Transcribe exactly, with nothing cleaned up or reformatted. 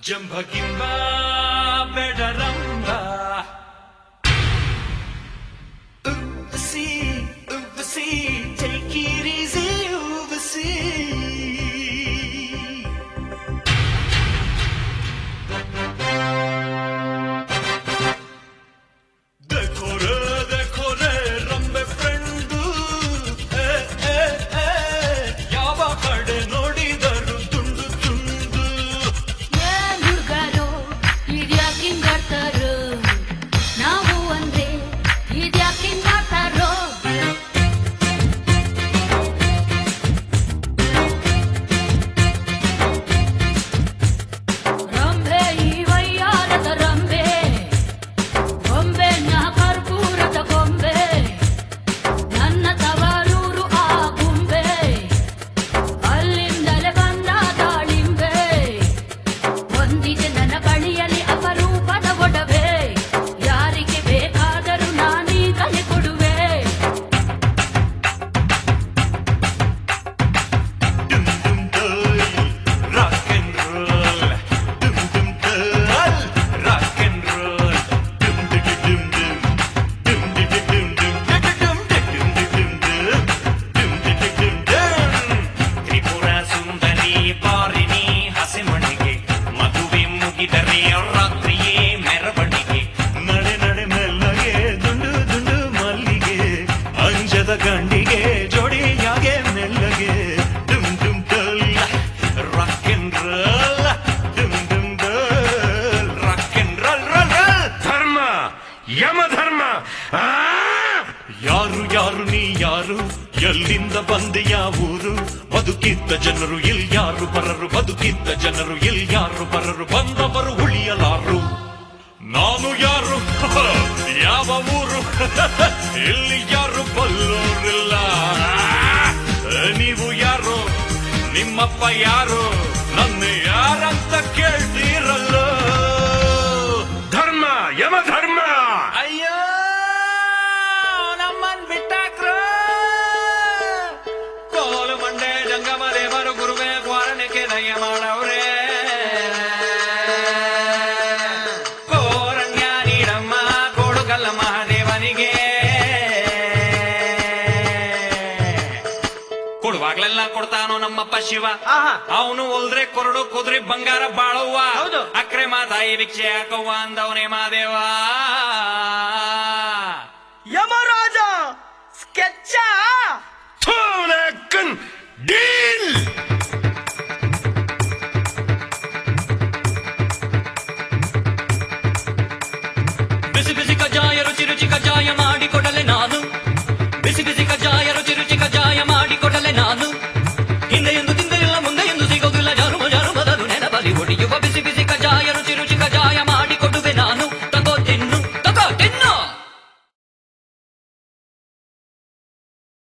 ಜಂಭಗಿಂಬ ಬೆಡರಂಬ Oopsie, oopsie, take it easy, oopsie. Dekho re, dekho re, rambe friendu, eh, eh, eh, yava kade nodidaru tundu tundu. Yen hurgaru, idyakin gartaru, navu andre, idyakin gartaru. Rambe ivayyaರದ ರಂಬೆ, ಗೊಂಬೆ ನ ಕರ್ಪೂರದ ಗೊಂಬೆ, ನನ್ನ ತವರೂರು ಆ ಗುಂಬೆ, ಅಲ್ಲಿಂದಲೇ ಬಂದ ದಾಳಿಂಬೆ, ಒಂದಿದೆ ನನ್ನ ಬಳಿಯಲ್ಲಿ ಅಪರೂಪದ ಒಡವೆ, ಯಾರಿಗೆ ಬೇಕಾದರೂ ನಾನೀಗಲೇ ಕೊಡುವೆ. Dum dum dum, rock and roll. Dum dum dum, rock and roll. Dum dum dum dum, dum dum dum dum, dum dum dum dum, dum dum dum. Tripura ಸುಂದರಿ ಪಾರಿಣಿ ಹಸೆಮಣೆಗೆ ಮದುವೆ ಮುಗಿದರೆ ರಾತ್ರಿಯೇ ಮೆರವಣಿಗೆ. ನಡೆ ನಡೆ ಮೆಲ್ಲಗೆ ದುಂಡು ದುಂಡು ಮಲ್ಲಿಗೆ ಅಂಜದ ಗಂಡಿಗೆ ಜೋಡಿಯಾಗೆ ಮೆಲ್ಲಗೆ. ಡುಮ್ ಡುಮ್ ಡಲ್ ರಾಕ್ ಅಂಡ್ ರೋಲ್, ಡುಮ್ ಡುಮ್ ಡಲ್ rock and roll roll roll. Dharma Yamadharma ಆ! ಯಾರು ಯಾರು ನೀ ಯಾರು, ಎಲ್ಲಿಂದ ಬಂದೆ ಯಾವೂರು, ಬದುಕಿದ್ದ ಜನರು ಇಲ್ಯಾರು ಬರರು, ಬದುಕಿದ್ದ ಜನರು ಇಲ್ಯಾರು ಬರರು, ಬಂದವರು ಉಳಿಯಲಾರು. ನಾನು ಯಾರು ಯಾವ ಊರು ಇಲ್ಲಿ ಯಾರು ಬಲ್ಲೋರಿಲ್ಲ. ನೀವು ಯಾರು ನಿಮ್ಮಪ್ಪ ಯಾರು ನನ್ನ ಯಾರಂತ ಕೇಳ್ತೀರಲ್ಲ. ಧರ್ಮ ಯಮಧರ್ಮ ಅಯ್ಯೋ ನಮ್ಮನ್ ಬಿಟ್ಟಾಕ್ರು. ಕೋಲು ಮಂಡೆ ಜಂಗಮ ದೇವರು ಗುರುವೆ ಕ್ವಾರಣಕ್ಕೆ ದಯ ಮಾಡವ್ರೆ. ಕೋರಣ್ಯ ನೀಡಮ್ಮ ಕೊಡುಗಲ್ಲ ಮಹಾದೇವನಿಗೆ. ಕೊಡುವಾಗ್ಲೆಲ್ಲ ಕೊಡ್ತಾನೋ ನಮ್ಮಪ್ಪ ಶಿವ, ಅವನು ಒಲ್ದ್ರೆ ಕೊರಡು ಕುದುರೆ ಬಂಗಾರ ಬಾಳುವ. ಅಕ್ರೆ ಮಾತಾಯಿ ಭಿಕ್ಷೆ ಹಾಕವ್ವ ಅಂದವನೇ ಮಾದೇವ. ಯಮರಾಜ ಸ್ಕೆಚ್ಚ ಥೋಲಕ್ಕನ್ ಡೀಲ್ ಬಿಸಿ ಬಿಸಿ ಕಜಾಯ ರುಚಿ ರುಚಿ ಕಜಾಯ